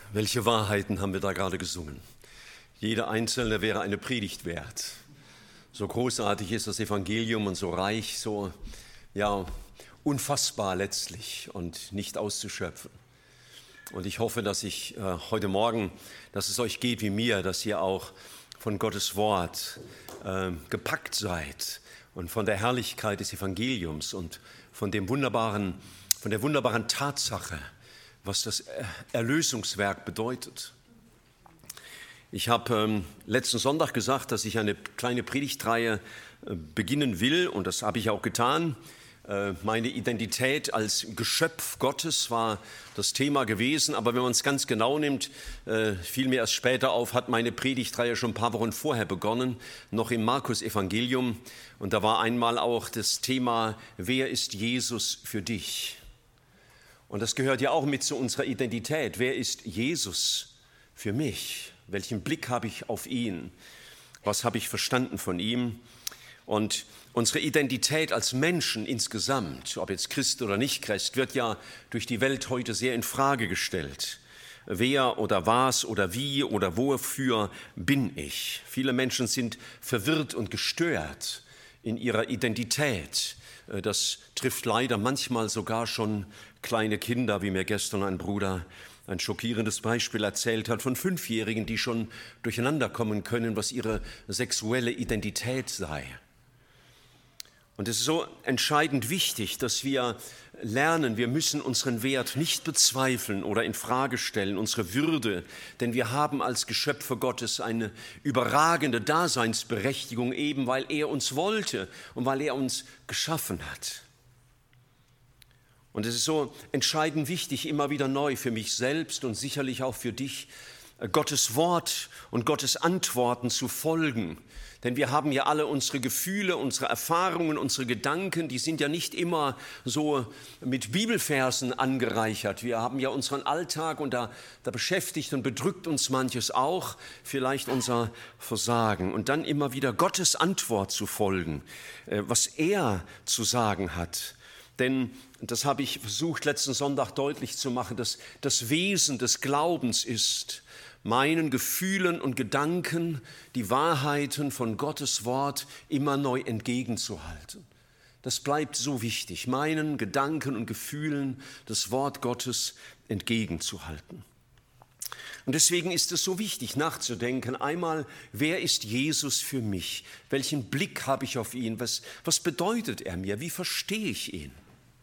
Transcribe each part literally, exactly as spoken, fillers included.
Welche Wahrheiten haben wir da gerade gesungen? Jede einzelne wäre eine Predigt wert. So großartig ist das Evangelium und so reich, so ja, unfassbar letztlich und nicht auszuschöpfen. Und ich hoffe, dass ich äh, heute Morgen, dass es euch geht wie mir, dass ihr auch von Gottes Wort äh, gepackt seid und von der Herrlichkeit des Evangeliums und von dem wunderbaren, von der wunderbaren Tatsache, was das Erlösungswerk bedeutet. Ich habe ähm, letzten Sonntag gesagt, dass ich eine kleine Predigtreihe äh, beginnen will, und das habe ich auch getan. Äh, meine Identität als Geschöpf Gottes war das Thema gewesen, aber wenn man es ganz genau nimmt, äh, fiel mir erst später auf, hat meine Predigtreihe schon ein paar Wochen vorher begonnen, noch im Markus-Evangelium, und da war einmal auch das Thema: Wer ist Jesus für dich? Und das gehört ja auch mit zu unserer Identität. Wer ist Jesus für mich? Welchen Blick habe ich auf ihn? Was habe ich verstanden von ihm? Und unsere Identität als Menschen insgesamt, ob jetzt Christ oder nicht Christ, wird ja durch die Welt heute sehr in Frage gestellt. Wer oder was oder wie oder wofür bin ich? Viele Menschen sind verwirrt und gestört in ihrer Identität. Das trifft leider manchmal sogar schon kleine Kinder, wie mir gestern ein Bruder ein schockierendes Beispiel erzählt hat von Fünfjährigen, die schon durcheinander kommen können, was ihre sexuelle Identität sei. Und es ist so entscheidend wichtig, dass wir lernen, wir müssen unseren Wert nicht bezweifeln oder in Frage stellen, unsere Würde, denn wir haben als Geschöpfe Gottes eine überragende Daseinsberechtigung, eben weil er uns wollte und weil er uns geschaffen hat. Und es ist so entscheidend wichtig, immer wieder neu für mich selbst und sicherlich auch für dich, Gottes Wort und Gottes Antworten zu folgen. Denn wir haben ja alle unsere Gefühle, unsere Erfahrungen, unsere Gedanken, die sind ja nicht immer so mit Bibelversen angereichert. Wir haben ja unseren Alltag, und da, da beschäftigt und bedrückt uns manches auch, vielleicht unser Versagen. Und dann immer wieder Gottes Antwort zu folgen, was er zu sagen hat. Denn, das habe ich versucht letzten Sonntag deutlich zu machen, dass das Wesen des Glaubens ist, meinen Gefühlen und Gedanken die Wahrheiten von Gottes Wort immer neu entgegenzuhalten. Das bleibt so wichtig, meinen Gedanken und Gefühlen das Wort Gottes entgegenzuhalten. Und deswegen ist es so wichtig, nachzudenken, einmal, wer ist Jesus für mich? Welchen Blick habe ich auf ihn? Was, was bedeutet er mir? Wie verstehe ich ihn?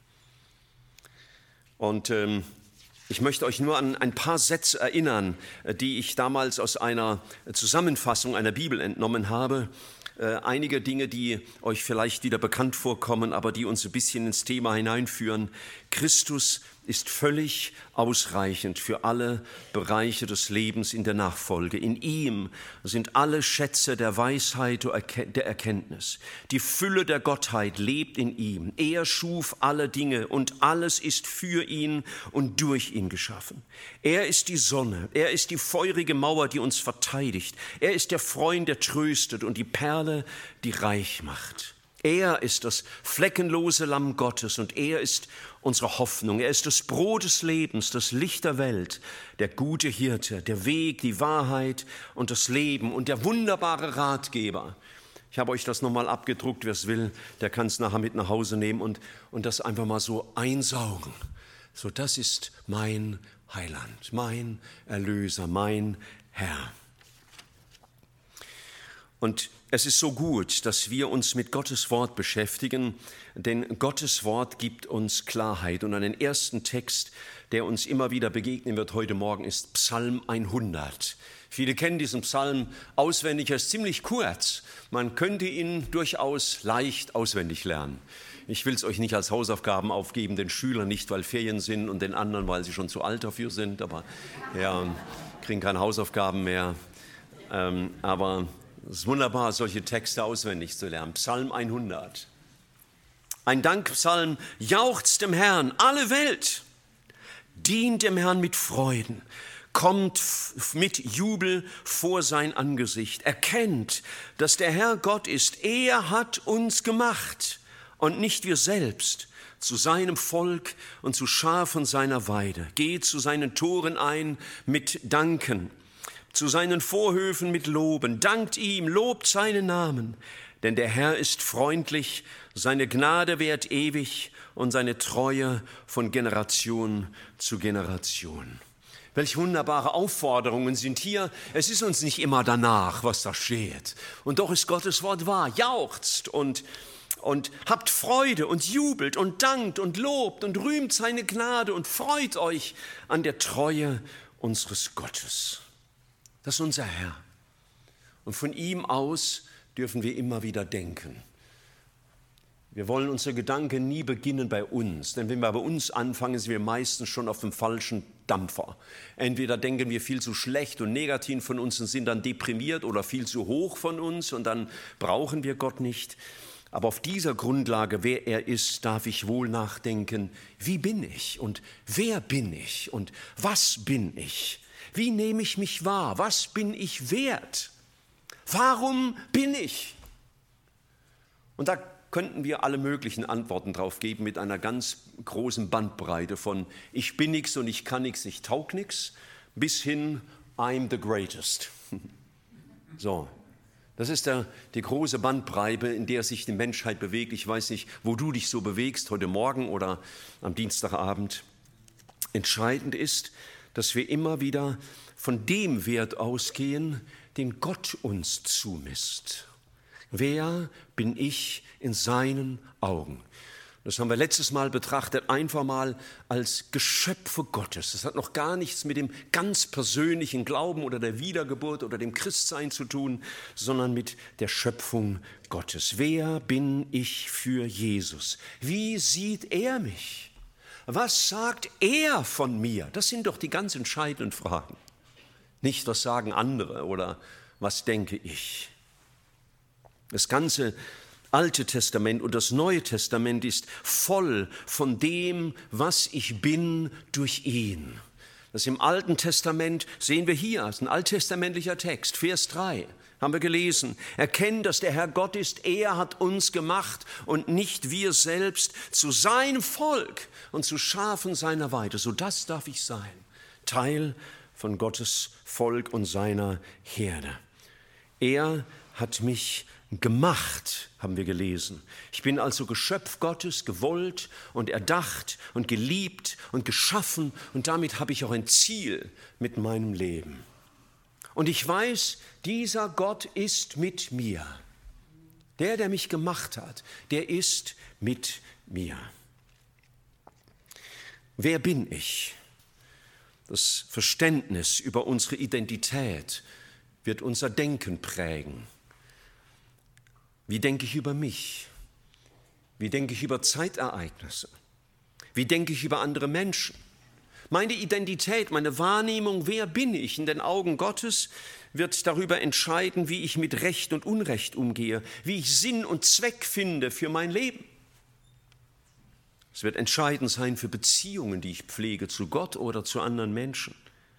Und ähm, ich möchte euch nur an ein paar Sätze erinnern, die ich damals aus einer Zusammenfassung einer Bibel entnommen habe. Äh, einige Dinge, die euch vielleicht wieder bekannt vorkommen, aber die uns ein bisschen ins Thema hineinführen. Christus ist völlig ausreichend für alle Bereiche des Lebens in der Nachfolge. In ihm sind alle Schätze der Weisheit und der Erkenntnis. Die Fülle der Gottheit lebt in ihm. Er schuf alle Dinge, und alles ist für ihn und durch ihn geschaffen. Er ist die Sonne, er ist die feurige Mauer, die uns verteidigt. Er ist der Freund, der tröstet, und die Perle, die reich macht. Er ist das fleckenlose Lamm Gottes, und er ist unsere Hoffnung. Er ist das Brot des Lebens, das Licht der Welt, der gute Hirte, der Weg, die Wahrheit und das Leben und der wunderbare Ratgeber. Ich habe euch das nochmal abgedruckt, wer es will, der kann es nachher mit nach Hause nehmen und, und das einfach mal so einsaugen. So, das ist mein Heiland, mein Erlöser, mein Herr. Und es ist so gut, dass wir uns mit Gottes Wort beschäftigen, denn Gottes Wort gibt uns Klarheit. Und einen ersten Text, der uns immer wieder begegnen wird heute Morgen, ist Psalm hundert. Viele kennen diesen Psalm auswendig, er ist ziemlich kurz. Man könnte ihn durchaus leicht auswendig lernen. Ich will es euch nicht als Hausaufgaben aufgeben, den Schülern nicht, weil Ferien sind, und den anderen, weil sie schon zu alt dafür sind, aber ja, kriegen keine Hausaufgaben mehr. Ähm, aber es ist wunderbar, solche Texte auswendig zu lernen. Psalm hundert. Ein Dankpsalm: Jauchzt dem Herrn, alle Welt. Dient dem Herrn mit Freuden. Kommt mit Jubel vor sein Angesicht. Erkennt, dass der Herr Gott ist. Er hat uns gemacht und nicht wir selbst, zu seinem Volk und zu Schafen seiner Weide. Geht zu seinen Toren ein mit Danken, zu seinen Vorhöfen mit Loben. Dankt ihm, lobt seinen Namen, denn der Herr ist freundlich, seine Gnade währt ewig und seine Treue von Generation zu Generation. Welch wunderbare Aufforderungen sind hier. Es ist uns nicht immer danach, was da steht. Und doch ist Gottes Wort wahr. Jauchzt und, und habt Freude und jubelt und dankt und lobt und rühmt seine Gnade und freut euch an der Treue unseres Gottes. Das ist unser Herr. Und von ihm aus dürfen wir immer wieder denken. Wir wollen unsere Gedanken nie beginnen bei uns, denn wenn wir bei uns anfangen, sind wir meistens schon auf dem falschen Dampfer. Entweder denken wir viel zu schlecht und negativ von uns und sind dann deprimiert oder viel zu hoch von uns und dann brauchen wir Gott nicht. Aber auf dieser Grundlage, wer er ist, darf ich wohl nachdenken, wie bin ich und wer bin ich und was bin ich? Wie nehme ich mich wahr? Was bin ich wert? Warum bin ich? Und da könnten wir alle möglichen Antworten drauf geben mit einer ganz großen Bandbreite von ich bin nix und ich kann nix, ich taug nix, bis hin I'm the greatest. So, das ist der, die große Bandbreite, in der sich die Menschheit bewegt. Ich weiß nicht, wo du dich so bewegst, heute Morgen oder am Dienstagabend. Entscheidend ist, dass wir immer wieder von dem Wert ausgehen, den Gott uns zumisst. Wer bin ich in seinen Augen? Das haben wir letztes Mal betrachtet, einfach mal als Geschöpfe Gottes. Das hat noch gar nichts mit dem ganz persönlichen Glauben oder der Wiedergeburt oder dem Christsein zu tun, sondern mit der Schöpfung Gottes. Wer bin ich für Jesus? Wie sieht er mich? Was sagt er von mir? Das sind doch die ganz entscheidenden Fragen. Nicht, was sagen andere oder was denke ich? Das ganze Alte Testament und das Neue Testament ist voll von dem, was ich bin durch ihn. Das im Alten Testament sehen wir hier, das ist ein alttestamentlicher Text, Vers drei, haben wir gelesen. Erkennt, dass der Herr Gott ist, er hat uns gemacht und nicht wir selbst zu seinem Volk und zu Schafen seiner Weide. So das darf ich sein, Teil von Gottes Volk und seiner Herde. Er hat mich gemacht, haben wir gelesen. Ich bin also Geschöpf Gottes, gewollt und erdacht und geliebt und geschaffen und damit habe ich auch ein Ziel mit meinem Leben. Und ich weiß, dieser Gott ist mit mir. Der, der mich gemacht hat, der ist mit mir. Wer bin ich? Das Verständnis über unsere Identität wird unser Denken prägen. Wie denke ich über mich? Wie denke ich über Zeitereignisse? Wie denke ich über andere Menschen? Meine Identität, meine Wahrnehmung, wer bin ich in den Augen Gottes, wird darüber entscheiden, wie ich mit Recht und Unrecht umgehe, wie ich Sinn und Zweck finde für mein Leben. Es wird entscheidend sein für Beziehungen, die ich pflege zu Gott oder zu anderen Menschen.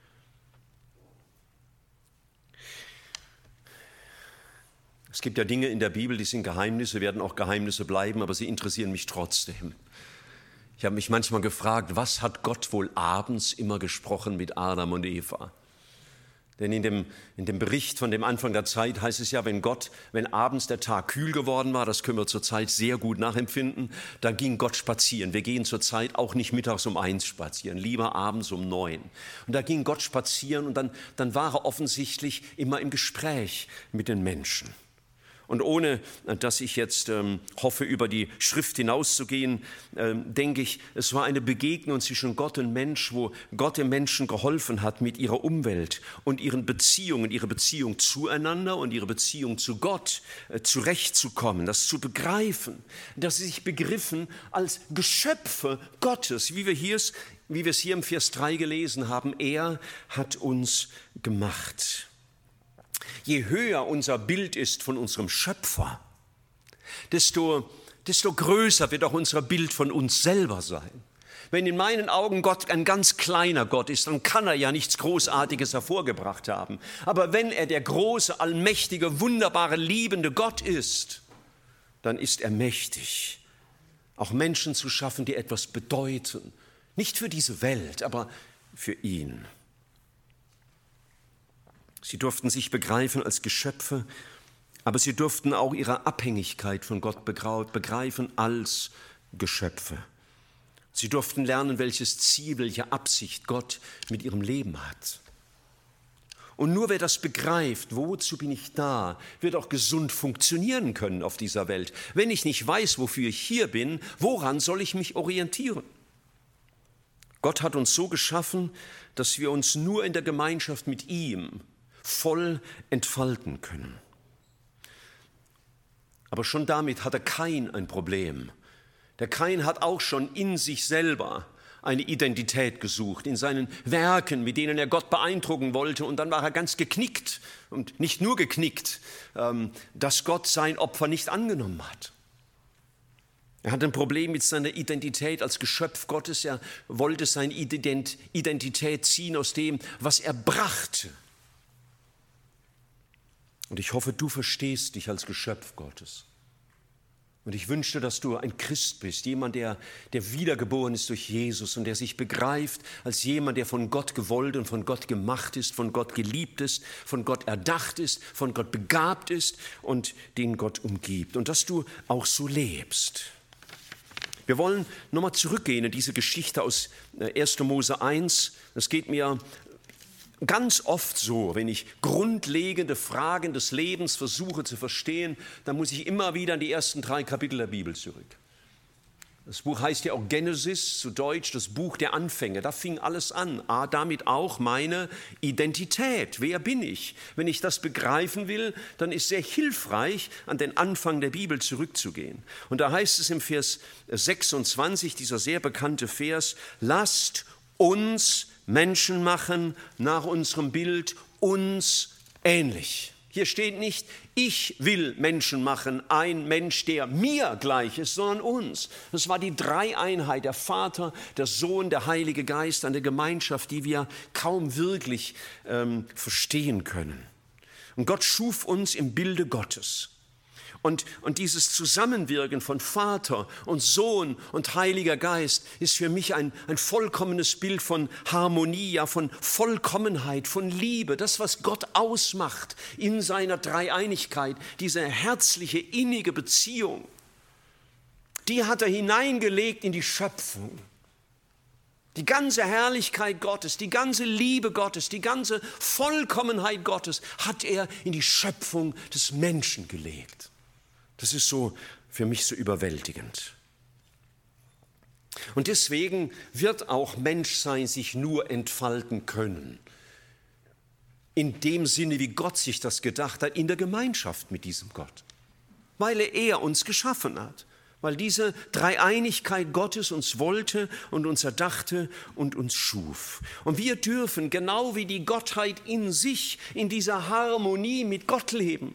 Es gibt ja Dinge in der Bibel, die sind Geheimnisse, werden auch Geheimnisse bleiben, aber sie interessieren mich trotzdem. Ich habe mich manchmal gefragt, was hat Gott wohl abends immer gesprochen mit Adam und Eva? Denn in dem, in dem Bericht von dem Anfang der Zeit heißt es ja, wenn Gott, wenn abends der Tag kühl geworden war, das können wir zurzeit sehr gut nachempfinden, dann ging Gott spazieren. Wir gehen zurzeit auch nicht mittags um eins spazieren, lieber abends um neun. Und da ging Gott spazieren und dann, dann war er offensichtlich immer im Gespräch mit den Menschen. Und ohne, dass ich jetzt ähm, hoffe, über die Schrift hinauszugehen, ähm, denke ich, es war eine Begegnung zwischen Gott und Mensch, wo Gott den Menschen geholfen hat, mit ihrer Umwelt und ihren Beziehungen, ihre Beziehung zueinander und ihre Beziehung zu Gott äh, zurechtzukommen, das zu begreifen, dass sie sich begriffen als Geschöpfe Gottes, wie wir, hier, wie wir es hier im Vers drei gelesen haben, er hat uns gemacht. Je höher unser Bild ist von unserem Schöpfer, desto, desto größer wird auch unser Bild von uns selber sein. Wenn in meinen Augen Gott ein ganz kleiner Gott ist, dann kann er ja nichts Großartiges hervorgebracht haben. Aber wenn er der große, allmächtige, wunderbare, liebende Gott ist, dann ist er mächtig, auch Menschen zu schaffen, die etwas bedeuten. Nicht für diese Welt, aber für ihn. Sie durften sich begreifen als Geschöpfe, aber sie durften auch ihre Abhängigkeit von Gott begreifen als Geschöpfe. Sie durften lernen, welches Ziel, welche Absicht Gott mit ihrem Leben hat. Und nur wer das begreift, wozu bin ich da, wird auch gesund funktionieren können auf dieser Welt. Wenn ich nicht weiß, wofür ich hier bin, woran soll ich mich orientieren? Gott hat uns so geschaffen, dass wir uns nur in der Gemeinschaft mit ihm voll entfalten können. Aber schon damit hatte Kain ein Problem. Der Kain hat auch schon in sich selber eine Identität gesucht, in seinen Werken, mit denen er Gott beeindrucken wollte. Und dann war er ganz geknickt und nicht nur geknickt, dass Gott sein Opfer nicht angenommen hat. Er hat ein Problem mit seiner Identität als Geschöpf Gottes. Er wollte seine Identität ziehen aus dem, was er brachte. Und ich hoffe, du verstehst dich als Geschöpf Gottes. Und ich wünschte, dass du ein Christ bist, jemand, der, der wiedergeboren ist durch Jesus und der sich begreift als jemand, der von Gott gewollt und von Gott gemacht ist, von Gott geliebt ist, von Gott erdacht ist, von Gott begabt ist und den Gott umgibt. Und dass du auch so lebst. Wir wollen nochmal zurückgehen in diese Geschichte aus erster Mose eins. Das geht mir ganz oft so, wenn ich grundlegende Fragen des Lebens versuche zu verstehen, dann muss ich immer wieder an die ersten drei Kapitel der Bibel zurück. Das Buch heißt ja auch Genesis, zu Deutsch das Buch der Anfänge. Da fing alles an. Ah, damit auch meine Identität. Wer bin ich? Wenn ich das begreifen will, dann ist sehr hilfreich, an den Anfang der Bibel zurückzugehen. Und da heißt es im Vers sechsundzwanzig, dieser sehr bekannte Vers, lasst uns Menschen machen nach unserem Bild, uns ähnlich. Hier steht nicht, ich will Menschen machen, ein Mensch, der mir gleich ist, sondern uns. Das war die Dreieinheit, der Vater, der Sohn, der Heilige Geist, eine Gemeinschaft, die wir kaum wirklich ähm, verstehen können. Und Gott schuf uns im Bilde Gottes. Und, und dieses Zusammenwirken von Vater und Sohn und Heiliger Geist ist für mich ein, ein vollkommenes Bild von Harmonie, ja, von Vollkommenheit, von Liebe. Das, was Gott ausmacht in seiner Dreieinigkeit, diese herzliche, innige Beziehung, die hat er hineingelegt in die Schöpfung. Die ganze Herrlichkeit Gottes, die ganze Liebe Gottes, die ganze Vollkommenheit Gottes hat er in die Schöpfung des Menschen gelegt. Das ist so für mich so überwältigend. Und deswegen wird auch Menschsein sich nur entfalten können. In dem Sinne, wie Gott sich das gedacht hat, in der Gemeinschaft mit diesem Gott. Weil er uns geschaffen hat. Weil diese Dreieinigkeit Gottes uns wollte und uns erdachte und uns schuf. Und wir dürfen, genau wie die Gottheit in sich, in dieser Harmonie mit Gott leben.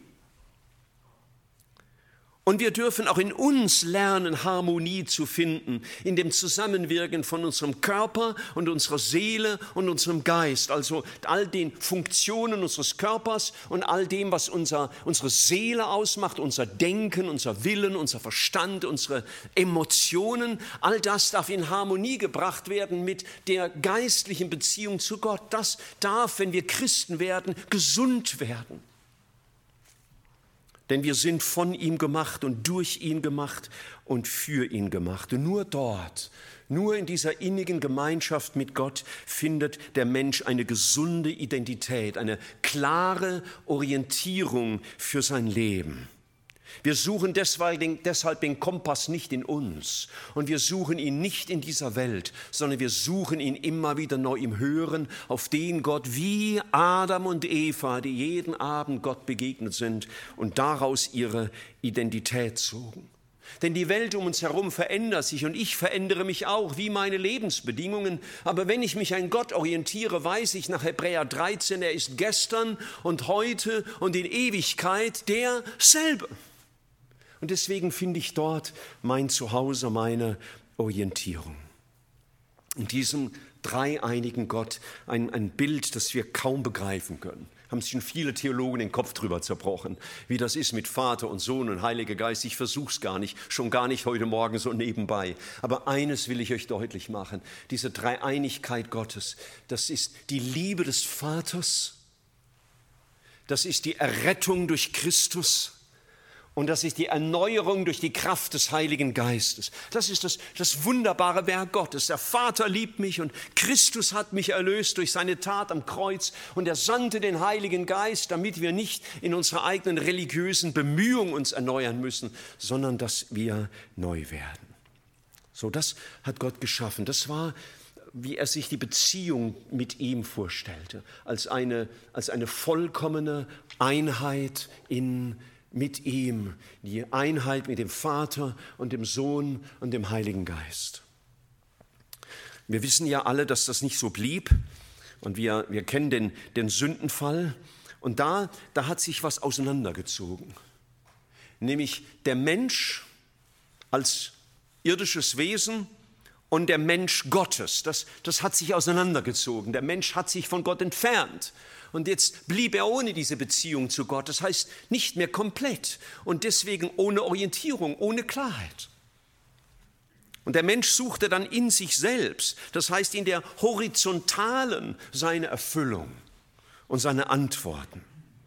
Und wir dürfen auch in uns lernen, Harmonie zu finden, in dem Zusammenwirken von unserem Körper und unserer Seele und unserem Geist, also all den Funktionen unseres Körpers und all dem, was unser, unsere Seele ausmacht, unser Denken, unser Willen, unser Verstand, unsere Emotionen, all das darf in Harmonie gebracht werden mit der geistlichen Beziehung zu Gott. Das darf, wenn wir Christen werden, gesund werden. Denn wir sind von ihm gemacht und durch ihn gemacht und für ihn gemacht. Und nur dort, nur in dieser innigen Gemeinschaft mit Gott findet der Mensch eine gesunde Identität, eine klare Orientierung für sein Leben. Wir suchen deshalb den, deshalb den Kompass nicht in uns und wir suchen ihn nicht in dieser Welt, sondern wir suchen ihn immer wieder neu im Hören auf den Gott, wie Adam und Eva, die jeden Abend Gott begegnet sind und daraus ihre Identität zogen. Denn die Welt um uns herum verändert sich und ich verändere mich auch, wie meine Lebensbedingungen. Aber wenn ich mich an Gott orientiere, weiß ich nach Hebräer dreizehn, er ist gestern und heute und in Ewigkeit derselbe. Und deswegen finde ich dort mein Zuhause, meine Orientierung. In diesem dreieinigen Gott ein, ein Bild, das wir kaum begreifen können. Haben sich schon viele Theologen den Kopf drüber zerbrochen, wie das ist mit Vater und Sohn und Heiliger Geist. Ich versuch's gar nicht, schon gar nicht heute Morgen so nebenbei. Aber eines will ich euch deutlich machen, diese Dreieinigkeit Gottes, das ist die Liebe des Vaters, das ist die Errettung durch Christus und das ist die Erneuerung durch die Kraft des Heiligen Geistes. Das ist das, das wunderbare Werk Gottes. Der Vater liebt mich und Christus hat mich erlöst durch seine Tat am Kreuz und er sandte den Heiligen Geist, damit wir nicht in unserer eigenen religiösen Bemühung uns erneuern müssen, sondern dass wir neu werden. So, das hat Gott geschaffen. Das war, wie er sich die Beziehung mit ihm vorstellte, als eine, als eine vollkommene Einheit in mit ihm, die Einheit mit dem Vater und dem Sohn und dem Heiligen Geist. Wir wissen ja alle, dass das nicht so blieb und wir, wir kennen den, den Sündenfall und da, da hat sich was auseinandergezogen, nämlich der Mensch als irdisches Wesen und der Mensch Gottes, das, das hat sich auseinandergezogen, der Mensch hat sich von Gott entfernt. Und jetzt blieb er ohne diese Beziehung zu Gott, das heißt nicht mehr komplett und deswegen ohne Orientierung, ohne Klarheit. Und der Mensch suchte dann in sich selbst, das heißt in der Horizontalen seine Erfüllung und seine Antworten.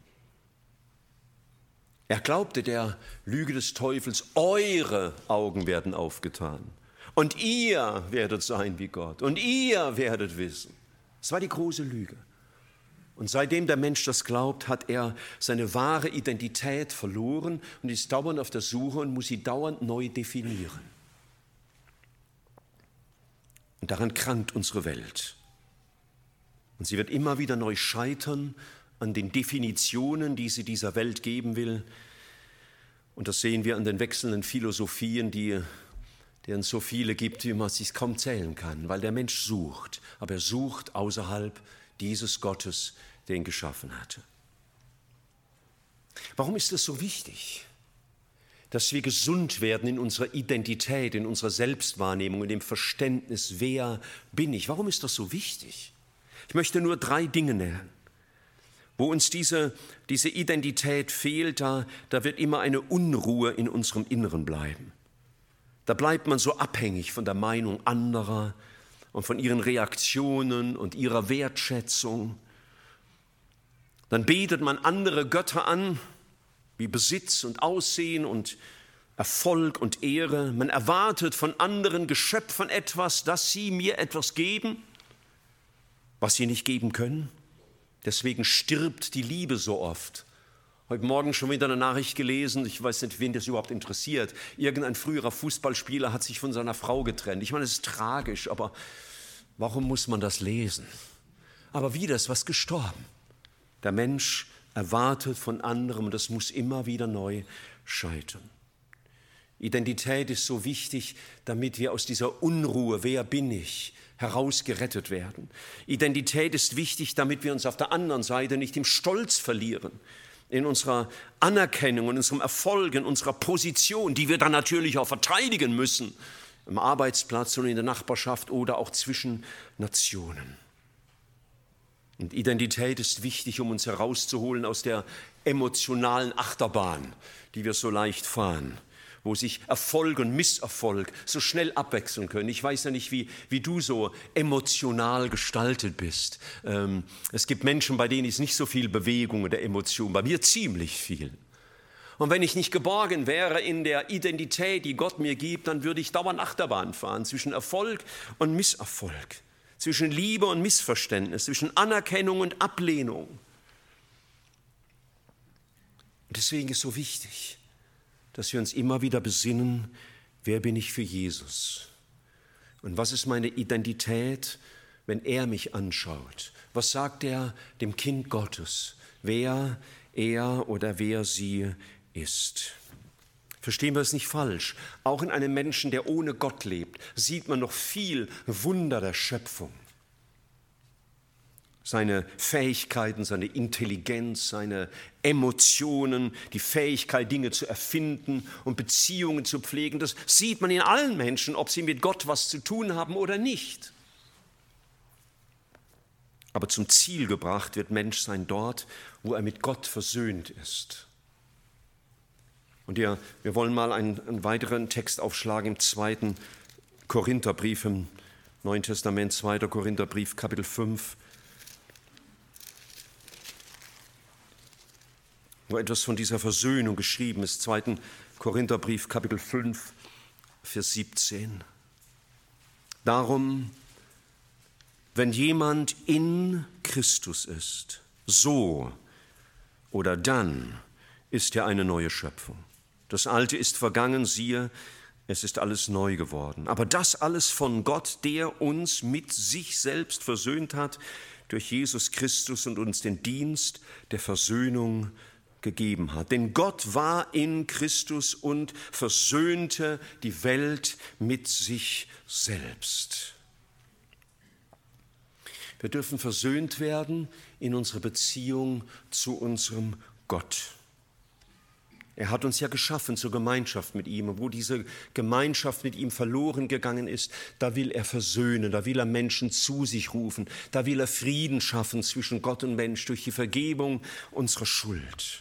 Er glaubte der Lüge des Teufels, eure Augen werden aufgetan und ihr werdet sein wie Gott und ihr werdet wissen. Das war die große Lüge. Und seitdem der Mensch das glaubt, hat er seine wahre Identität verloren und ist dauernd auf der Suche und muss sie dauernd neu definieren. Und daran krankt unsere Welt. Und sie wird immer wieder neu scheitern an den Definitionen, die sie dieser Welt geben will. Und das sehen wir an den wechselnden Philosophien, die, deren es so viele gibt, wie man sich kaum zählen kann, weil der Mensch sucht, aber er sucht außerhalb dieses Gottes, der ihn geschaffen hatte. Warum ist es so wichtig, dass wir gesund werden in unserer Identität, in unserer Selbstwahrnehmung, in dem Verständnis, wer bin ich? Warum ist das so wichtig? Ich möchte nur drei Dinge nennen. Wo uns diese, diese Identität fehlt, da, da wird immer eine Unruhe in unserem Inneren bleiben. Da bleibt man so abhängig von der Meinung anderer und von ihren Reaktionen und ihrer Wertschätzung. Dann betet man andere Götter an, wie Besitz und Aussehen und Erfolg und Ehre. Man erwartet von anderen Geschöpfen etwas, dass sie mir etwas geben, was sie nicht geben können. Deswegen stirbt die Liebe so oft. Heute Morgen schon wieder eine Nachricht gelesen, ich weiß nicht, wen das überhaupt interessiert. Irgendein früherer Fußballspieler hat sich von seiner Frau getrennt. Ich meine, es ist tragisch, aber warum muss man das lesen? Aber wieder ist was gestorben. Der Mensch erwartet von anderem und das muss immer wieder neu scheitern. Identität ist so wichtig, damit wir aus dieser Unruhe, wer bin ich, herausgerettet werden. Identität ist wichtig, damit wir uns auf der anderen Seite nicht im Stolz verlieren, in unserer Anerkennung, in unserem Erfolg, in unserer Position, die wir dann natürlich auch verteidigen müssen, im Arbeitsplatz und in der Nachbarschaft oder auch zwischen Nationen. Und Identität ist wichtig, um uns herauszuholen aus der emotionalen Achterbahn, die wir so leicht fahren, wo sich Erfolg und Misserfolg so schnell abwechseln können. Ich weiß ja nicht, wie, wie du so emotional gestaltet bist. Ähm, es gibt Menschen, bei denen ist nicht so viel Bewegung oder Emotion, bei mir ziemlich viel. Und wenn ich nicht geborgen wäre in der Identität, die Gott mir gibt, dann würde ich dauernd Achterbahn fahren zwischen Erfolg und Misserfolg, zwischen Liebe und Missverständnis, zwischen Anerkennung und Ablehnung. Und deswegen ist so wichtig, dass wir uns immer wieder besinnen, wer bin ich für Jesus? Und was ist meine Identität, wenn er mich anschaut? Was sagt er dem Kind Gottes, wer er oder wer sie ist? Verstehen wir es nicht falsch. Auch in einem Menschen, der ohne Gott lebt, sieht man noch viel Wunder der Schöpfung. Seine Fähigkeiten, seine Intelligenz, seine Emotionen, die Fähigkeit, Dinge zu erfinden und Beziehungen zu pflegen, das sieht man in allen Menschen, ob sie mit Gott was zu tun haben oder nicht. Aber zum Ziel gebracht wird Menschsein dort, wo er mit Gott versöhnt ist. Und ja, wir wollen mal einen, einen weiteren Text aufschlagen im zweiten Korintherbrief, im Neuen Testament, zweiter Korintherbrief, Kapitel fünf, wo etwas von dieser Versöhnung geschrieben ist. zweiten Korintherbrief, Kapitel fünf, Vers siebzehn. Darum, wenn jemand in Christus ist, so oder dann ist er eine neue Schöpfung. Das Alte ist vergangen, siehe, es ist alles neu geworden. Aber das alles von Gott, der uns mit sich selbst versöhnt hat, durch Jesus Christus und uns den Dienst der Versöhnung gegeben hat. Denn Gott war in Christus und versöhnte die Welt mit sich selbst. Wir dürfen versöhnt werden in unserer Beziehung zu unserem Gott. Er hat uns ja geschaffen zur Gemeinschaft mit ihm. Und wo diese Gemeinschaft mit ihm verloren gegangen ist, da will er versöhnen, da will er Menschen zu sich rufen, da will er Frieden schaffen zwischen Gott und Mensch durch die Vergebung unserer Schuld.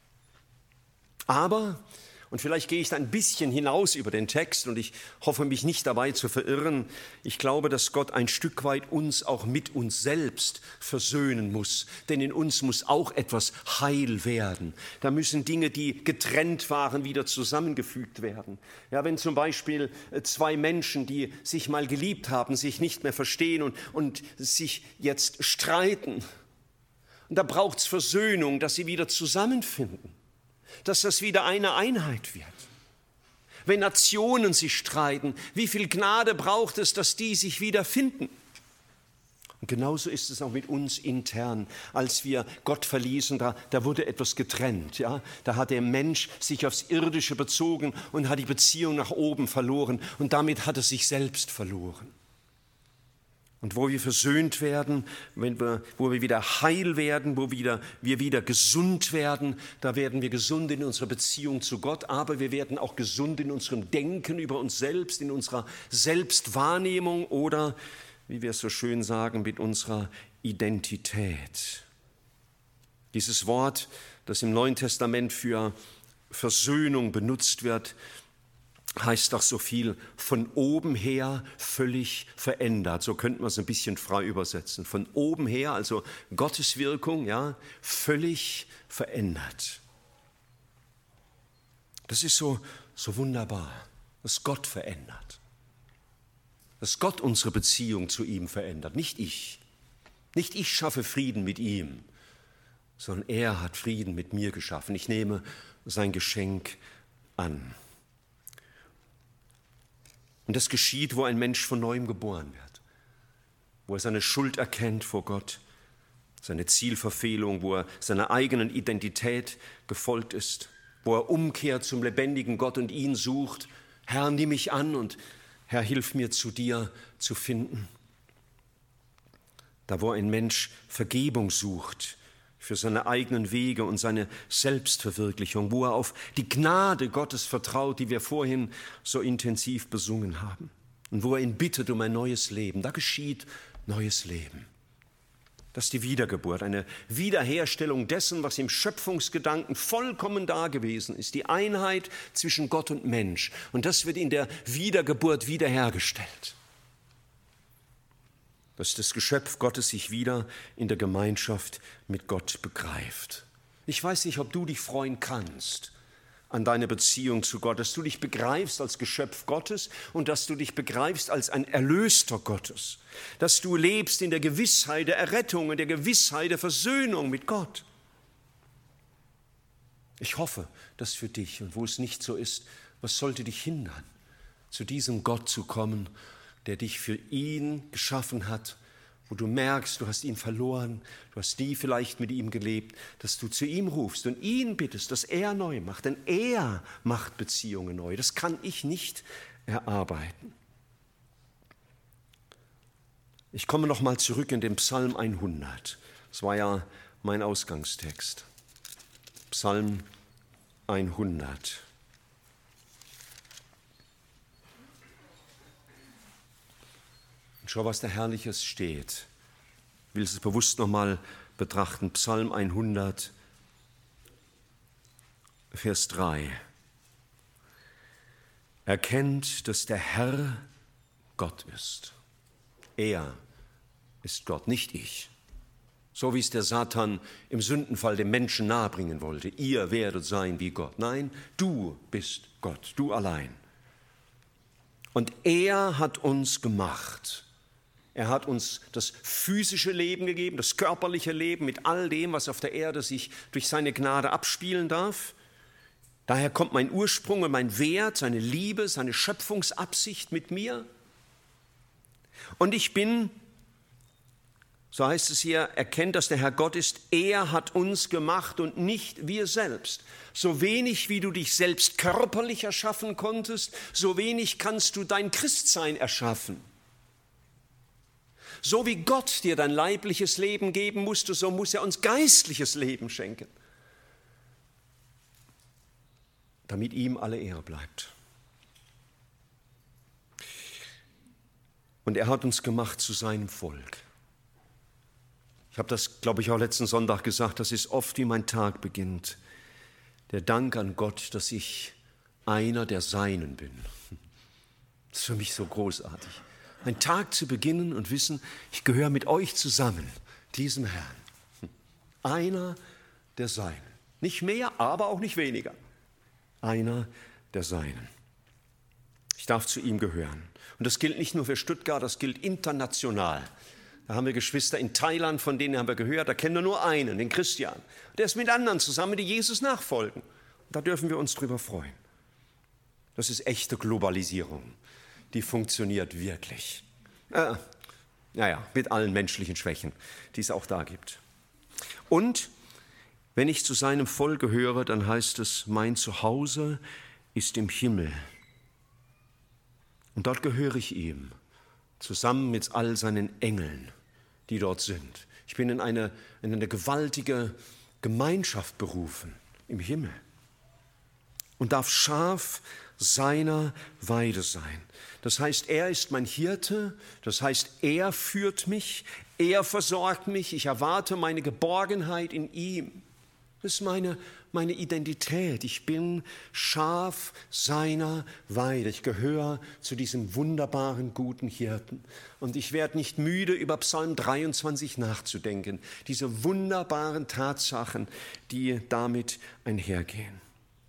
Aber, und vielleicht gehe ich da ein bisschen hinaus über den Text und ich hoffe, mich nicht dabei zu verirren, ich glaube, dass Gott ein Stück weit uns auch mit uns selbst versöhnen muss. Denn in uns muss auch etwas heil werden. Da müssen Dinge, die getrennt waren, wieder zusammengefügt werden. Ja, wenn zum Beispiel zwei Menschen, die sich mal geliebt haben, sich nicht mehr verstehen und, und sich jetzt streiten. Und da braucht es Versöhnung, dass sie wieder zusammenfinden. Dass das wieder eine Einheit wird. Wenn Nationen sich streiten, wie viel Gnade braucht es, dass die sich wieder finden? Und genauso ist es auch mit uns intern. Als wir Gott verließen, da, da wurde etwas getrennt. Ja? Da hat der Mensch sich aufs Irdische bezogen und hat die Beziehung nach oben verloren. Und damit hat er sich selbst verloren. Und wo wir versöhnt werden, wenn wir, wo wir wieder heil werden, wo wieder, wir wieder gesund werden, da werden wir gesund in unserer Beziehung zu Gott, aber wir werden auch gesund in unserem Denken über uns selbst, in unserer Selbstwahrnehmung oder, wie wir es so schön sagen, mit unserer Identität. Dieses Wort, das im Neuen Testament für Versöhnung benutzt wird, heißt doch so viel, von oben her völlig verändert. So könnte man es ein bisschen frei übersetzen. Von oben her, also Gottes Wirkung, ja, völlig verändert. Das ist so, so wunderbar, dass Gott verändert. Dass Gott unsere Beziehung zu ihm verändert, nicht ich. Nicht ich schaffe Frieden mit ihm, sondern er hat Frieden mit mir geschaffen. Ich nehme sein Geschenk an. Und das geschieht, wo ein Mensch von Neuem geboren wird, wo er seine Schuld erkennt vor Gott, seine Zielverfehlung, wo er seiner eigenen Identität gefolgt ist, wo er umkehrt zum lebendigen Gott und ihn sucht. Herr, nimm mich an und Herr, hilf mir zu dir zu finden. Da, wo ein Mensch Vergebung sucht für seine eigenen Wege und seine Selbstverwirklichung, wo er auf die Gnade Gottes vertraut, die wir vorhin so intensiv besungen haben. Und wo er ihn bittet um ein neues Leben. Da geschieht neues Leben. Das ist die Wiedergeburt, eine Wiederherstellung dessen, was im Schöpfungsgedanken vollkommen da gewesen ist. Die Einheit zwischen Gott und Mensch. Und das wird in der Wiedergeburt wiederhergestellt. Dass das Geschöpf Gottes sich wieder in der Gemeinschaft mit Gott begreift. Ich weiß nicht, ob du dich freuen kannst an deine Beziehung zu Gott, dass du dich begreifst als Geschöpf Gottes und dass du dich begreifst als ein Erlöster Gottes, dass du lebst in der Gewissheit der Errettung, in der Gewissheit der Versöhnung mit Gott. Ich hoffe, dass für dich, und wo es nicht so ist, was sollte dich hindern, zu diesem Gott zu kommen, der dich für ihn geschaffen hat, wo du merkst, du hast ihn verloren, du hast nie vielleicht mit ihm gelebt, dass du zu ihm rufst und ihn bittest, dass er neu macht, denn er macht Beziehungen neu. Das kann ich nicht erarbeiten. Ich komme noch mal zurück in den Psalm hundert. Das war ja mein Ausgangstext. Psalm hundert. Und schau, was da Herrliches steht. Ich will es bewusst nochmal betrachten. Psalm hundert, Vers drei. Erkennt, dass der Herr Gott ist. Er ist Gott, nicht ich. So wie es der Satan im Sündenfall dem Menschen nahebringen wollte. Ihr werdet sein wie Gott. Nein, du bist Gott, du allein. Und er hat uns gemacht. Er hat uns das physische Leben gegeben, das körperliche Leben mit all dem, was auf der Erde sich durch seine Gnade abspielen darf. Daher kommt mein Ursprung und mein Wert, seine Liebe, seine Schöpfungsabsicht mit mir. Und ich bin, so heißt es hier, erkennt, dass der Herr Gott ist. Er hat uns gemacht und nicht wir selbst. So wenig, wie du dich selbst körperlich erschaffen konntest, so wenig kannst du dein Christsein erschaffen. So wie Gott dir dein leibliches Leben geben musste, so muss er uns geistliches Leben schenken, damit ihm alle Ehre bleibt. Und er hat uns gemacht zu seinem Volk. Ich habe das, glaube ich, auch letzten Sonntag gesagt, das ist oft, wie mein Tag beginnt. Der Dank an Gott, dass ich einer der Seinen bin. Das ist für mich so großartig. Ein Tag zu beginnen und wissen, ich gehöre mit euch zusammen, diesem Herrn. Einer der Seinen. Nicht mehr, aber auch nicht weniger. Einer der Seinen. Ich darf zu ihm gehören. Und das gilt nicht nur für Stuttgart, das gilt international. Da haben wir Geschwister in Thailand, von denen haben wir gehört, da kennen wir nur einen, den Christian. Der ist mit anderen zusammen, die Jesus nachfolgen. Da dürfen wir uns drüber freuen. Das ist echte Globalisierung. Die funktioniert wirklich. Äh, naja, mit allen menschlichen Schwächen, die es auch da gibt. Und wenn ich zu seinem Volk gehöre, dann heißt es, mein Zuhause ist im Himmel. Und dort gehöre ich ihm, zusammen mit all seinen Engeln, die dort sind. Ich bin in eine, in eine gewaltige Gemeinschaft berufen, im Himmel. Und darf Schaf seiner Weide sein. Das heißt, er ist mein Hirte, das heißt, er führt mich, er versorgt mich, ich erwarte meine Geborgenheit in ihm. Das ist meine, meine Identität. Ich bin Schaf seiner Weide. Ich gehöre zu diesem wunderbaren, guten Hirten. Und ich werde nicht müde, über Psalm dreiundzwanzig nachzudenken. Diese wunderbaren Tatsachen, die damit einhergehen.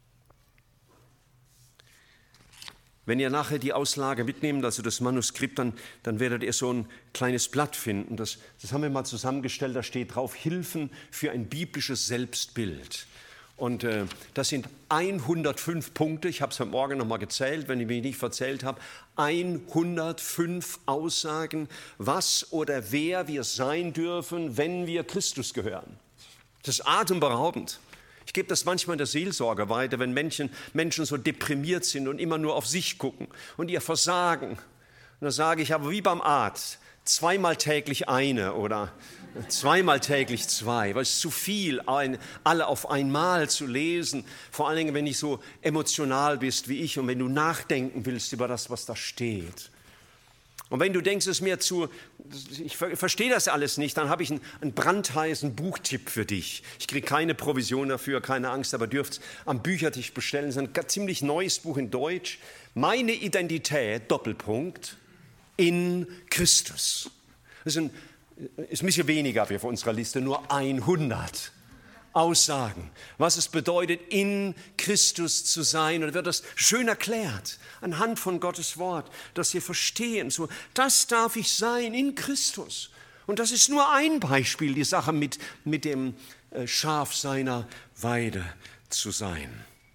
Wenn ihr nachher die Auslage mitnehmt, also das Manuskript, dann, dann werdet ihr so ein kleines Blatt finden. Das, das haben wir mal zusammengestellt, da steht drauf, Hilfen für ein biblisches Selbstbild. Und äh, das sind hundertfünf Punkte, ich habe es heute Morgen noch mal gezählt, wenn ich mich nicht verzählt habe, hundertfünf Aussagen, was oder wer wir sein dürfen, wenn wir Christus gehören. Das ist atemberaubend. Ich gebe das manchmal in der Seelsorge weiter, wenn Menschen, Menschen so deprimiert sind und immer nur auf sich gucken und ihr Versagen. Und dann sage ich, aber wie beim Arzt, zweimal täglich eine oder zweimal täglich zwei, weil es ist zu viel, ein, alle auf einmal zu lesen, vor allen Dingen, wenn du so emotional bist wie ich und wenn du nachdenken willst über das, was da steht. Und wenn du denkst, es ist mir zu, ich verstehe das alles nicht, dann habe ich einen, einen brandheißen Buchtipp für dich. Ich kriege keine Provision dafür, keine Angst, aber dürft es am Büchertisch bestellen. Es ist ein ziemlich neues Buch in Deutsch. Meine Identität, Doppelpunkt, in Christus. Das ist ein, ist ein bisschen weniger auf unserer Liste, nur hundert Aussagen, was es bedeutet, in Christus zu sein. Und wird das schön erklärt anhand von Gottes Wort, dass wir verstehen, so, das darf ich sein in Christus. Und das ist nur ein Beispiel, die Sache mit, mit dem Schaf seiner Weide zu sein.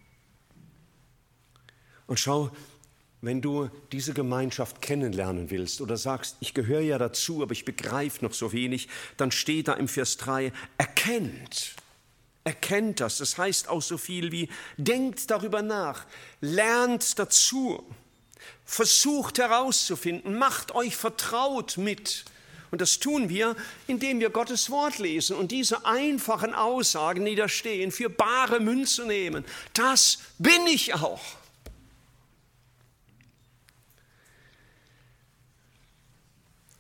Und schau, wenn du diese Gemeinschaft kennenlernen willst oder sagst, ich gehöre ja dazu, aber ich begreife noch so wenig, dann steht da im Vers drei, erkennt. Erkennt das, das heißt auch so viel wie, denkt darüber nach, lernt dazu, versucht herauszufinden, macht euch vertraut mit. Und das tun wir, indem wir Gottes Wort lesen und diese einfachen Aussagen, die da stehen, für bare Münze nehmen. Das bin ich auch.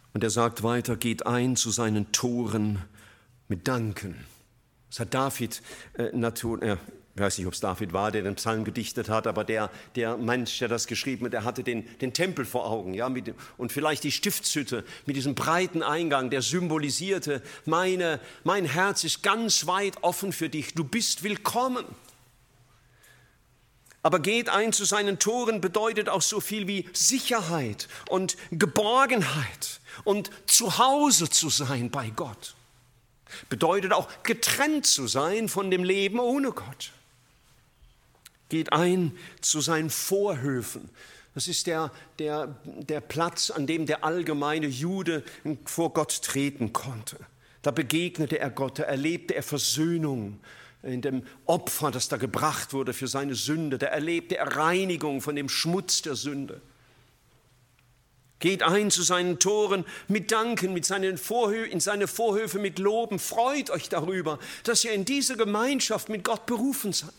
Und er sagt weiter, geht ein zu seinen Toren mit Danken. Das hat David, äh, Natur, äh, ich weiß nicht, ob es David war, der den Psalm gedichtet hat, aber der, der Mensch, der das geschrieben hat, der hatte den, den Tempel vor Augen, ja, mit, und vielleicht die Stiftshütte mit diesem breiten Eingang, der symbolisierte, meine, mein Herz ist ganz weit offen für dich, du bist willkommen. Aber geht ein zu seinen Toren bedeutet auch so viel wie Sicherheit und Geborgenheit und zu Hause zu sein bei Gott. Bedeutet auch getrennt zu sein von dem Leben ohne Gott. Geht ein zu seinen Vorhöfen. Das ist der, der, der Platz, an dem der allgemeine Jude vor Gott treten konnte. Da begegnete er Gott, da erlebte er Versöhnung in dem Opfer, das da gebracht wurde für seine Sünde. Da erlebte er Reinigung von dem Schmutz der Sünde. Geht ein zu seinen Toren mit Danken, mit seinen Vorhö- in seine Vorhöfe mit Loben. Freut euch darüber, dass ihr in diese Gemeinschaft mit Gott berufen seid.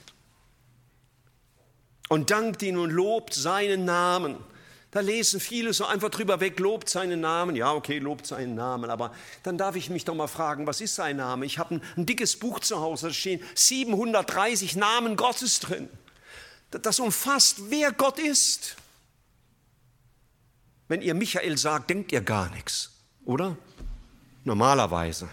Und dankt ihn und lobt seinen Namen. Da lesen viele so einfach drüber weg, lobt seinen Namen. Ja, okay, lobt seinen Namen. Aber dann darf ich mich doch mal fragen, was ist sein Name? Ich habe ein, ein dickes Buch zu Hause, da stehen siebenhundertdreißig Namen Gottes drin. Das umfasst, wer Gott ist. Wenn ihr Michael sagt, denkt ihr gar nichts, oder? Normalerweise.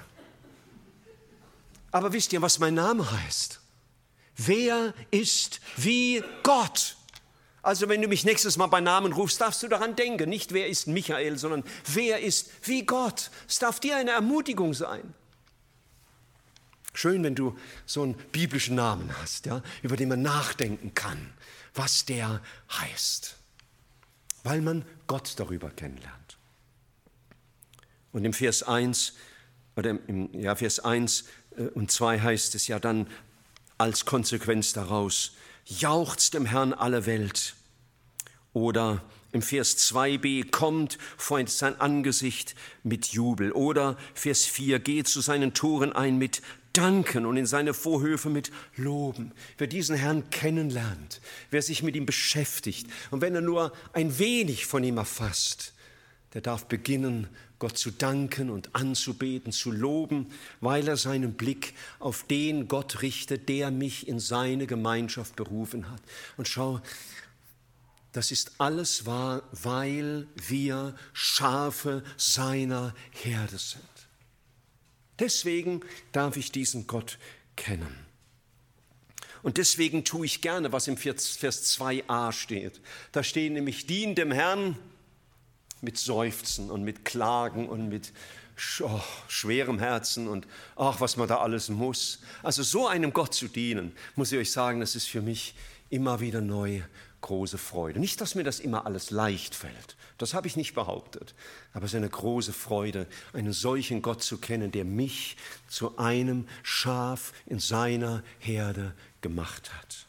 Aber wisst ihr, was mein Name heißt? Wer ist wie Gott? Also wenn du mich nächstes Mal bei Namen rufst, darfst du daran denken, nicht wer ist Michael, sondern wer ist wie Gott. Es darf dir eine Ermutigung sein. Schön, wenn du so einen biblischen Namen hast, ja, über den man nachdenken kann, was der heißt, weil man Gott darüber kennenlernt. Und im Vers eins, oder im ja, Vers eins und zwei heißt es ja dann als Konsequenz daraus, jauchzt dem Herrn alle Welt. Oder im Vers zwei b, kommt vor sein Angesicht mit Jubel. Oder Vers vier, geht zu seinen Toren ein mit Danken und in seine Vorhöfe mit Loben. Wer diesen Herrn kennenlernt, wer sich mit ihm beschäftigt und wenn er nur ein wenig von ihm erfasst, der darf beginnen, Gott zu danken und anzubeten, zu loben, weil er seinen Blick auf den Gott richtet, der mich in seine Gemeinschaft berufen hat. Und schau, das ist alles wahr, weil wir Schafe seiner Herde sind. Deswegen darf ich diesen Gott kennen. Und deswegen tue ich gerne, was im Vers zwei a steht. Da steht nämlich, dient dem Herrn mit Seufzen und mit Klagen und mit oh, schwerem Herzen und ach, was man da alles muss. Also so einem Gott zu dienen, muss ich euch sagen, das ist für mich immer wieder neu große Freude. Nicht, dass mir das immer alles leicht fällt, das habe ich nicht behauptet, aber es ist eine große Freude, einen solchen Gott zu kennen, der mich zu einem Schaf in seiner Herde gemacht hat.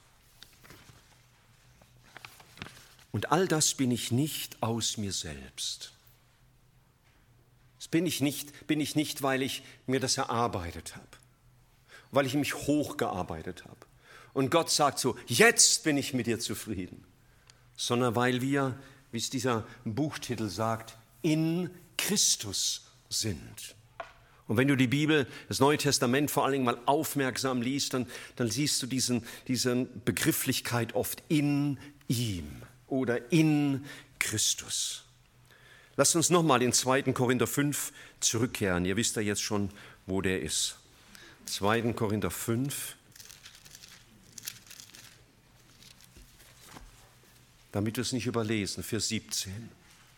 Und all das bin ich nicht aus mir selbst. Das bin ich nicht, bin ich nicht, weil ich mir das erarbeitet habe, weil ich mich hochgearbeitet habe. Und Gott sagt so, jetzt bin ich mit dir zufrieden, sondern weil wir, wie es dieser Buchtitel sagt, in Christus sind. Und wenn du die Bibel, das Neue Testament vor allen Dingen mal aufmerksam liest, dann, dann siehst du diesen, diese Begrifflichkeit oft in ihm oder in Christus. Lasst uns nochmal in zweiten Korinther fünf zurückkehren. Ihr wisst ja jetzt schon, wo der ist. zweiten Korinther fünf. Damit wir es nicht überlesen, Vers siebzehn.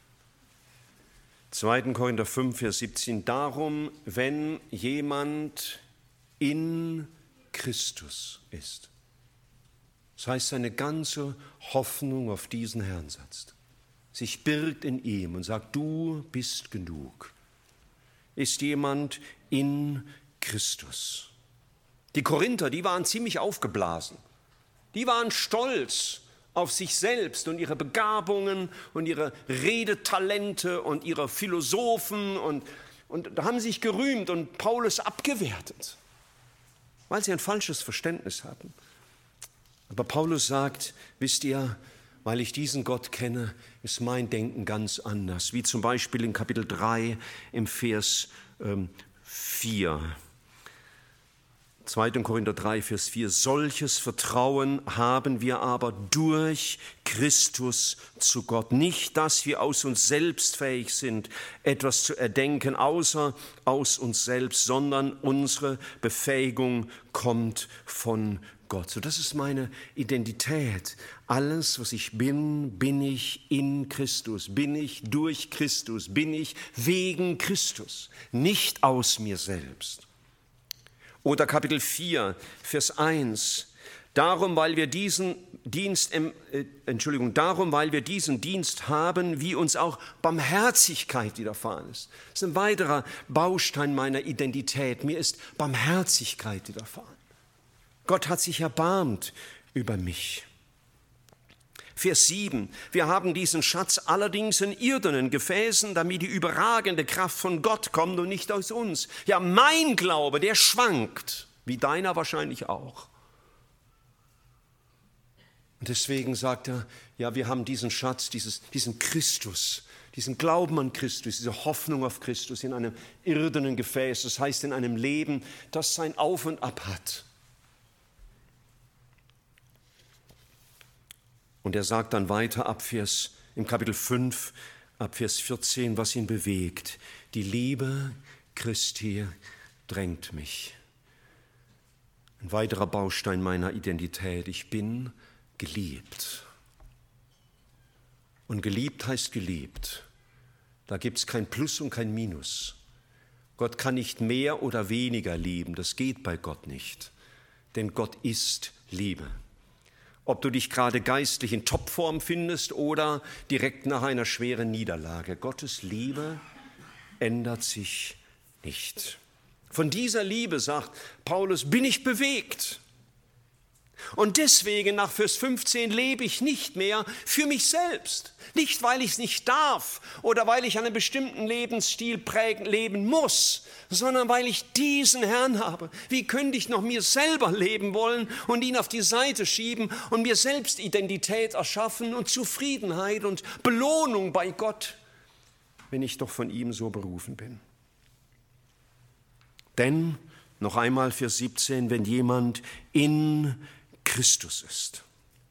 zweiten Korinther fünf, Vers siebzehn. Darum, wenn jemand in Christus ist, das heißt, seine ganze Hoffnung auf diesen Herrn setzt, sich birgt in ihm und sagt, du bist genug, ist jemand in Christus. Die Korinther, die waren ziemlich aufgeblasen. Die waren stolz auf sich selbst und ihre Begabungen und ihre Redetalente und ihre Philosophen und, und da haben sie sich gerühmt und Paulus abgewertet, weil sie ein falsches Verständnis hatten. Aber Paulus sagt, wisst ihr, Weil ich diesen Gott kenne, ist mein Denken ganz anders. Wie zum Beispiel in Kapitel drei im Vers ähm, vier. zweiter Korinther drei, Vers vier. Solches Vertrauen haben wir aber durch Christus zu Gott. Nicht, dass wir aus uns selbst fähig sind, etwas zu erdenken, außer aus uns selbst, sondern unsere Befähigung kommt von Gott. So, das ist meine Identität. Alles, was ich bin, bin ich in Christus, bin ich durch Christus, bin ich wegen Christus, nicht aus mir selbst. Oder Kapitel vier, Vers eins. Darum, weil wir diesen Dienst, äh, Entschuldigung, darum, weil wir diesen Dienst haben, wie uns auch Barmherzigkeit widerfahren ist. Das ist ein weiterer Baustein meiner Identität. Mir ist Barmherzigkeit widerfahren. Gott hat sich erbarmt über mich. Vers sieben. Wir haben diesen Schatz allerdings in irdenen Gefäßen, damit die überragende Kraft von Gott kommt und nicht aus uns. Ja, mein Glaube, der schwankt, wie deiner wahrscheinlich auch. Und deswegen sagt er, ja, wir haben diesen Schatz, dieses, diesen Christus, diesen Glauben an Christus, diese Hoffnung auf Christus in einem irdenen Gefäß, das heißt in einem Leben, das sein Auf und Ab hat. Und er sagt dann weiter ab Vers, im Kapitel fünf, ab Vers vierzehn, was ihn bewegt. Die Liebe Christi drängt mich. Ein weiterer Baustein meiner Identität. Ich bin geliebt. Und geliebt heißt geliebt. Da gibt es kein Plus und kein Minus. Gott kann nicht mehr oder weniger lieben. Das geht bei Gott nicht. Denn Gott ist Liebe. Ob du dich gerade geistlich in Topform findest oder direkt nach einer schweren Niederlage. Gottes Liebe ändert sich nicht. Von dieser Liebe, sagt Paulus, bin ich bewegt. Und deswegen nach Vers fünfzehn lebe ich nicht mehr für mich selbst. Nicht, weil ich es nicht darf oder weil ich einen bestimmten Lebensstil prägen, leben muss, sondern weil ich diesen Herrn habe. Wie könnte ich noch mir selber leben wollen und ihn auf die Seite schieben und mir selbst Identität erschaffen und Zufriedenheit und Belohnung bei Gott, wenn ich doch von ihm so berufen bin? Denn, noch einmal Vers siebzehn, wenn jemand in Christus ist.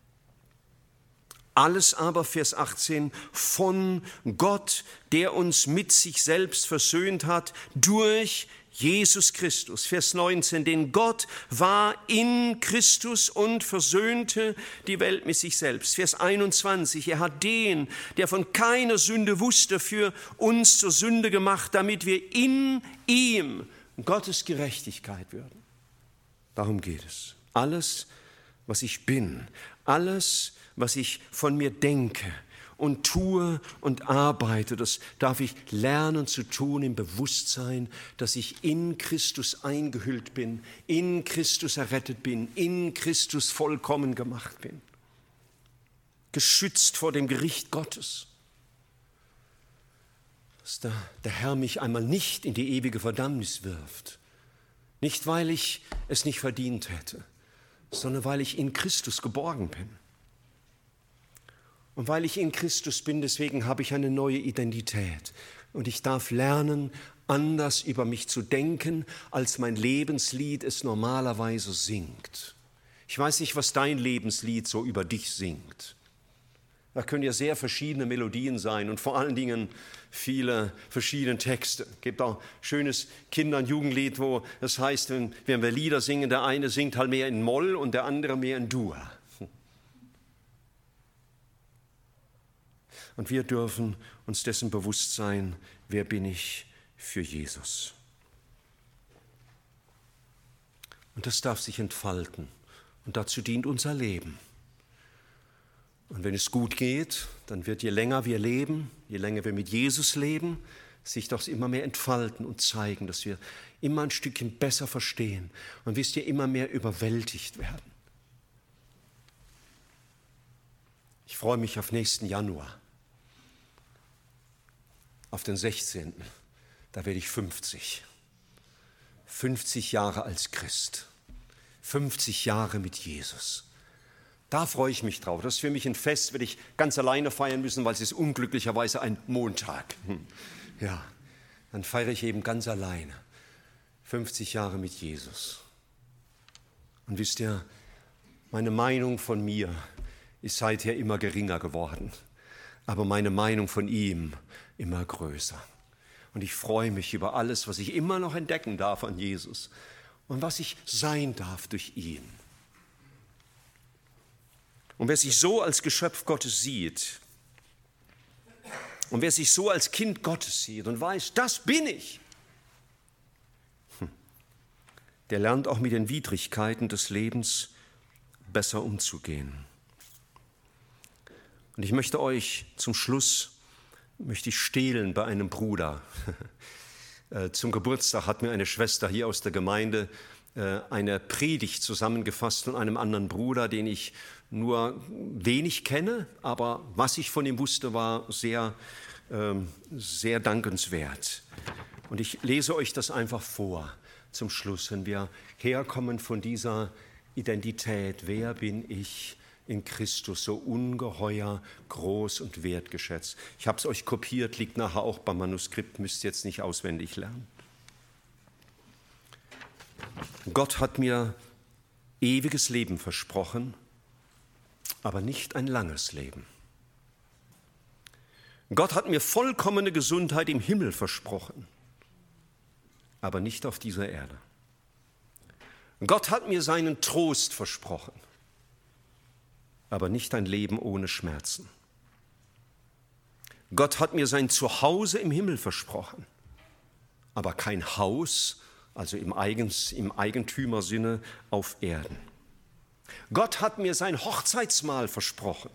Alles aber, Vers achtzehn, von Gott, der uns mit sich selbst versöhnt hat, durch Jesus Christus. Vers neunzehn, denn Gott war in Christus und versöhnte die Welt mit sich selbst. Vers einundzwanzig, er hat den, der von keiner Sünde wusste, für uns zur Sünde gemacht, damit wir in ihm Gottes Gerechtigkeit würden. Darum geht es. Alles, was ich bin, alles, was ich von mir denke und tue und arbeite, das darf ich lernen zu tun im Bewusstsein, dass ich in Christus eingehüllt bin, in Christus errettet bin, in Christus vollkommen gemacht bin, geschützt vor dem Gericht Gottes. Dass der, der Herr mich einmal nicht in die ewige Verdammnis wirft, nicht weil ich es nicht verdient hätte, sondern weil ich in Christus geborgen bin. Und weil ich in Christus bin, deswegen habe ich eine neue Identität. Und ich darf lernen, anders über mich zu denken, als mein Lebenslied es normalerweise singt. Ich weiß nicht, was dein Lebenslied so über dich singt. Da können ja sehr verschiedene Melodien sein und vor allen Dingen viele verschiedene Texte. Es gibt auch ein schönes Kinder- und Jugendlied, wo das heißt, wenn, wenn wir Lieder singen, der eine singt halt mehr in Moll und der andere mehr in Dur. Und wir dürfen uns dessen bewusst sein, wer bin ich für Jesus. Und das darf sich entfalten und dazu dient unser Leben. Und wenn es gut geht, dann wird je länger wir leben, je länger wir mit Jesus leben, sich das immer mehr entfalten und zeigen, dass wir immer ein Stückchen besser verstehen und wisst ihr, immer mehr überwältigt werden. Ich freue mich auf nächsten Januar, auf den sechzehnten Da werde ich fünfzig. fünfzig Jahre als Christ, fünfzig Jahre mit Jesus. Da freue ich mich drauf. Das ist für mich ein Fest, werde ich ganz alleine feiern müssen, weil es ist unglücklicherweise ein Montag. Hm. Ja, dann feiere ich eben ganz alleine. fünfzig Jahre mit Jesus. Und wisst ihr, meine Meinung von mir ist seither immer geringer geworden, aber meine Meinung von ihm immer größer. Und ich freue mich über alles, was ich immer noch entdecken darf an Jesus und was ich sein darf durch ihn. Und wer sich so als Geschöpf Gottes sieht und wer sich so als Kind Gottes sieht und weiß, das bin ich, der lernt auch mit den Widrigkeiten des Lebens besser umzugehen. Und ich möchte euch zum Schluss, möchte ich stehlen bei einem Bruder. Zum Geburtstag hat mir eine Schwester hier aus der Gemeinde eine Predigt zusammengefasst von einem anderen Bruder, den ich nur wenig kenne, aber was ich von ihm wusste, war sehr, sehr dankenswert. Und ich lese euch das einfach vor zum Schluss, wenn wir herkommen von dieser Identität. Wer bin ich in Christus, so ungeheuer groß und wertgeschätzt? Ich habe es euch kopiert, liegt nachher auch beim Manuskript, müsst ihr jetzt nicht auswendig lernen. Gott hat mir ewiges Leben versprochen, aber nicht ein langes Leben. Gott hat mir vollkommene Gesundheit im Himmel versprochen, aber nicht auf dieser Erde. Gott hat mir seinen Trost versprochen, aber nicht ein Leben ohne Schmerzen. Gott hat mir sein Zuhause im Himmel versprochen, aber kein Haus, also im, Eigens, im Eigentümersinne auf Erden. Gott hat mir sein Hochzeitsmahl versprochen,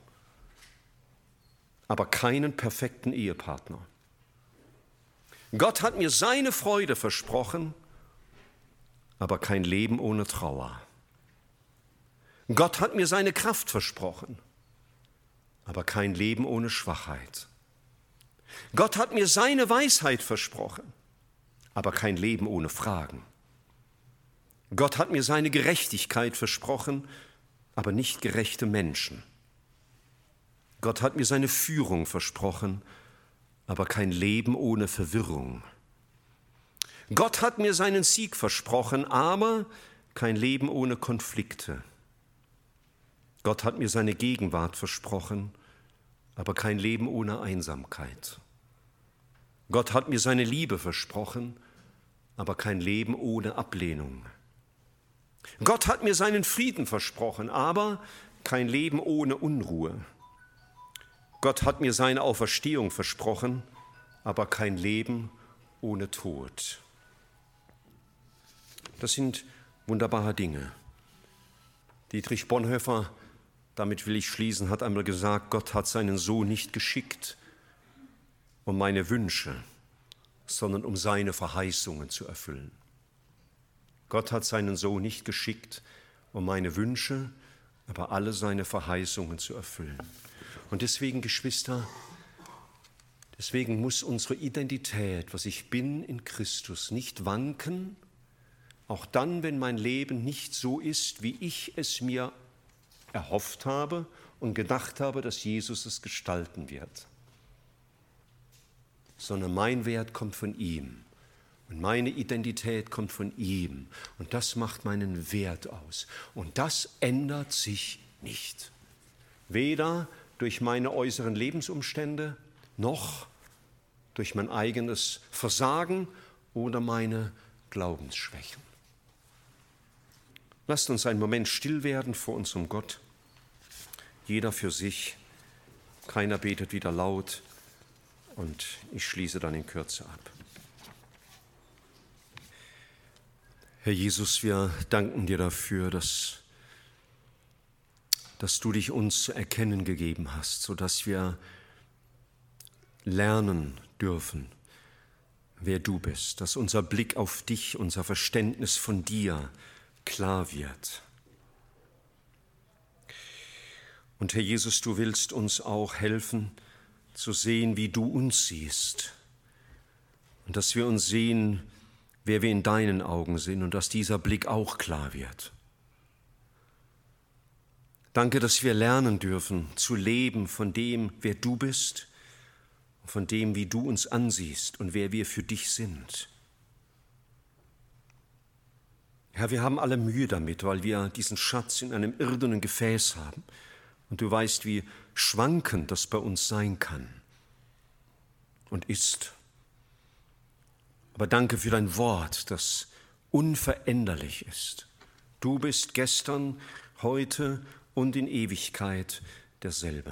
aber keinen perfekten Ehepartner. Gott hat mir seine Freude versprochen, aber kein Leben ohne Trauer. Gott hat mir seine Kraft versprochen, aber kein Leben ohne Schwachheit. Gott hat mir seine Weisheit versprochen, aber kein Leben ohne Fragen. Gott hat mir seine Gerechtigkeit versprochen, aber nicht gerechte Menschen. Gott hat mir seine Führung versprochen, aber kein Leben ohne Verwirrung. Gott hat mir seinen Sieg versprochen, aber kein Leben ohne Konflikte. Gott hat mir seine Gegenwart versprochen, aber kein Leben ohne Einsamkeit. Gott hat mir seine Liebe versprochen, aber kein Leben ohne Ablehnung. Gott hat mir seinen Frieden versprochen, aber kein Leben ohne Unruhe. Gott hat mir seine Auferstehung versprochen, aber kein Leben ohne Tod. Das sind wunderbare Dinge. Dietrich Bonhoeffer, damit will ich schließen, hat einmal gesagt, Gott hat seinen Sohn nicht geschickt, um meine Wünsche, sondern um seine Verheißungen zu erfüllen. Gott hat seinen Sohn nicht geschickt, um meine Wünsche, aber alle seine Verheißungen zu erfüllen. Und deswegen, Geschwister, deswegen muss unsere Identität, was ich bin in Christus, nicht wanken, auch dann, wenn mein Leben nicht so ist, wie ich es mir erhofft habe und gedacht habe, dass Jesus es gestalten wird. Sondern mein Wert kommt von ihm und meine Identität kommt von ihm und das macht meinen Wert aus. Und das ändert sich nicht. Weder durch meine äußeren Lebensumstände noch durch mein eigenes Versagen oder meine Glaubensschwächen. Lasst uns einen Moment still werden vor unserem Gott. Jeder für sich, keiner betet wieder laut und ich schließe dann in Kürze ab. Herr Jesus, wir danken dir dafür, dass, dass du dich uns zu erkennen gegeben hast, sodass wir lernen dürfen, wer du bist, dass unser Blick auf dich, unser Verständnis von dir klar wird. Und Herr Jesus, du willst uns auch helfen, zu sehen, wie du uns siehst. Und dass wir uns sehen, wer wir in deinen Augen sind und dass dieser Blick auch klar wird. Danke, dass wir lernen dürfen, zu leben von dem, wer du bist, von dem, wie du uns ansiehst und wer wir für dich sind. Herr, wir haben alle Mühe damit, weil wir diesen Schatz in einem irdenen Gefäß haben. Und du weißt, wie schwankend das bei uns sein kann und ist. Aber danke für dein Wort, das unveränderlich ist. Du bist gestern, heute und in Ewigkeit derselbe.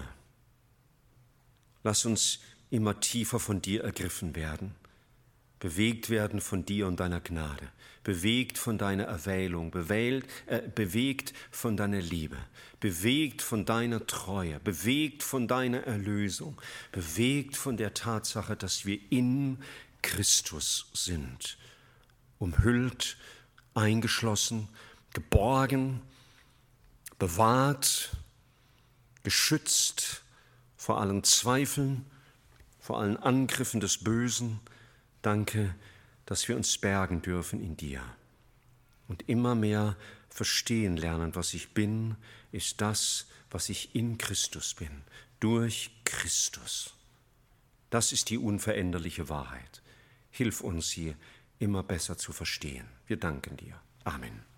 Lass uns immer tiefer von dir ergriffen werden, bewegt werden von dir und deiner Gnade, bewegt von deiner Erwählung, bewählt, äh, bewegt von deiner Liebe, bewegt von deiner Treue, bewegt von deiner Erlösung, bewegt von der Tatsache, dass wir in Christus sind, umhüllt, eingeschlossen, geborgen, bewahrt, geschützt vor allen Zweifeln, vor allen Angriffen des Bösen. Danke, dass wir uns bergen dürfen in dir und immer mehr verstehen lernen, was ich bin, ist das, was ich in Christus bin, durch Christus. Das ist die unveränderliche Wahrheit. Hilf uns, sie immer besser zu verstehen. Wir danken dir. Amen.